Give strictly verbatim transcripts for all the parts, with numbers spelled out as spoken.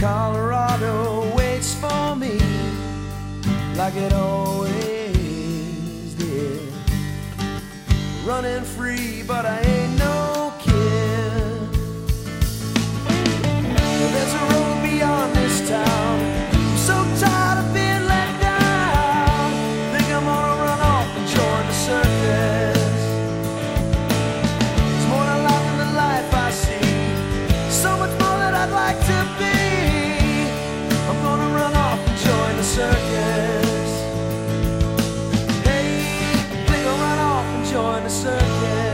Colorado waits for me like it always did. Running free, but I ain't no kid. There's a road beyond this town. I'm so tired of being let down. Think I'm gonna run off and join the circus. It's more to life than the life I see. So much more that I'd like to be. I'm gonna run off and join the circus. Hey, think I'll run off and join the circus.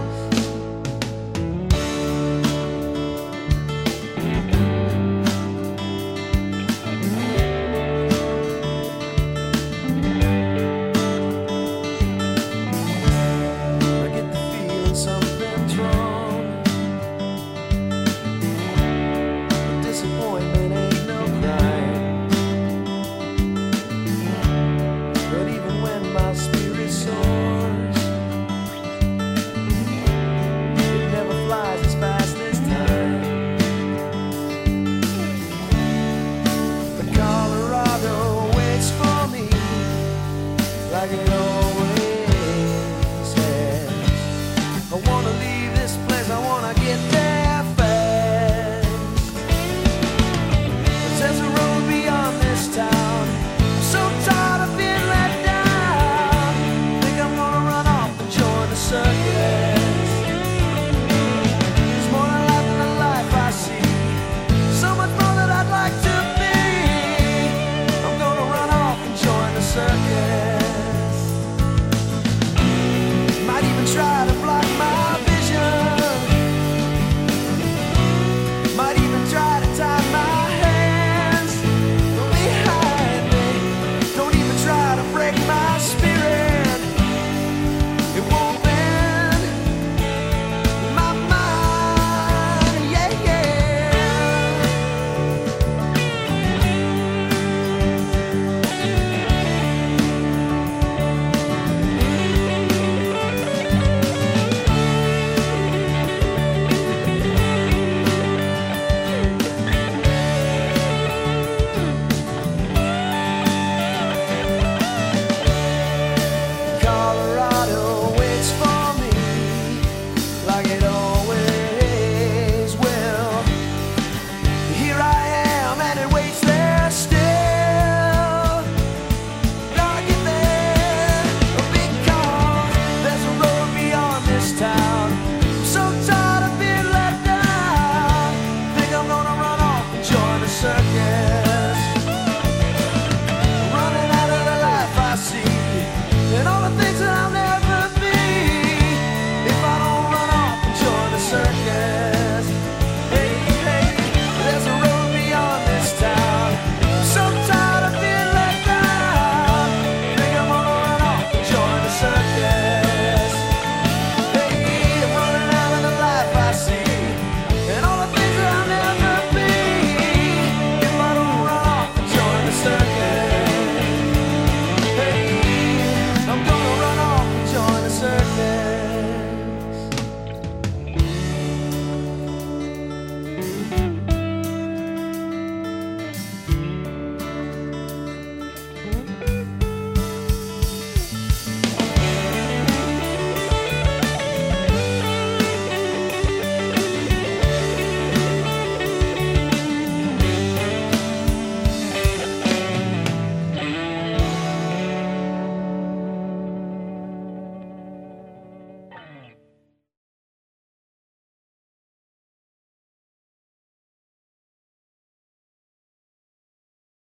Like it always has. I wanna leave this place, I wanna get there fast. There's a road beyond this town. I'm so tired of being let down. Think I'm gonna run off and join the circus. It's more to life than the life I see. So much more that I'd like to be. I'm gonna run off and join the circus. Try to block my vision. Might even try to tie my hands behind me. Don't even try to break my spirit. It won't bend my mind. Yeah, circus.